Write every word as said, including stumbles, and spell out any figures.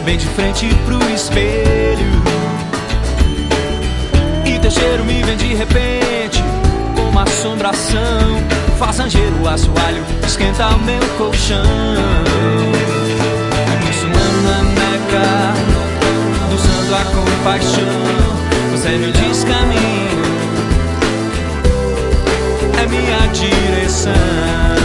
bem de frente pro espelho. E teu cheiro me vem de repente, uma assombração. Faz ranger o assoalho, esquenta meu colchão. Consumando na meca do santo a compaixão. Você me diz caminho, é minha direção.